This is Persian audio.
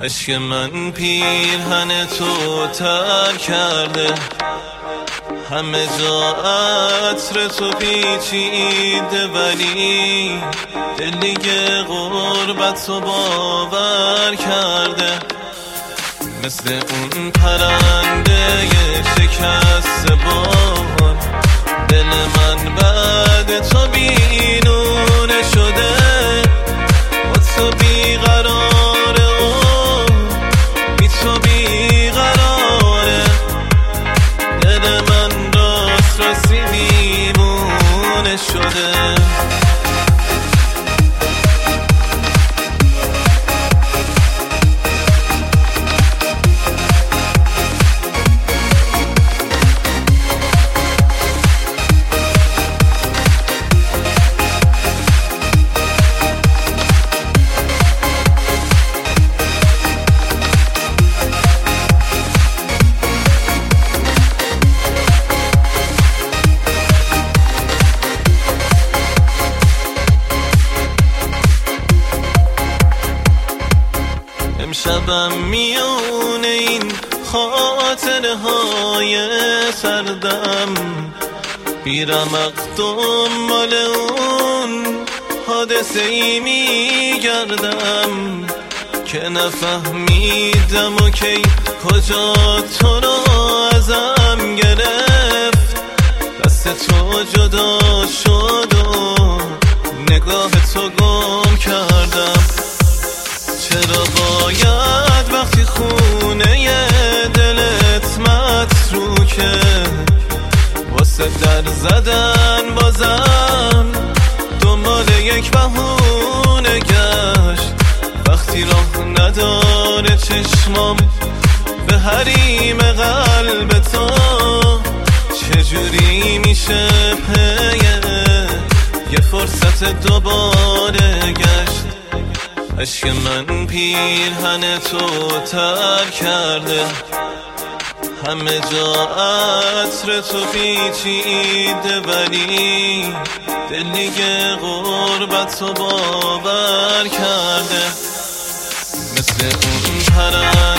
عشق من پیرهن تو تر کرده، همه جا عطر تو پیچیده، ولی دل دیگه غربت تو باور کرده. مثل اون پرنده شکسته بال، دل من بعد تو بینونه شده، با تو بیقراره و بی تو بیقراره. دل من راستی دیوونه شده. امشبم میونه این خاطره های سردم، بیرمق دنبال اون حادثه ای میگردم که نفهمیدم و کی کجا تو رو ازم گرفت. دست تو جدا شد و نگاه تو گم کردم. چرا باید وقتی خونه دلت متروکه، واسه در زدن بازم دنبال یک بهونه گشت؟ وقتی راه نداره چشمام به حریم قلب تو، چجوری میشه پی یه فرصت دوباره گشت؟ عشق من پیرهن تو تر کرده، همه جا عطر تو پیچیده، ولی دل دیگه غربت تو باور کرده. مثل اون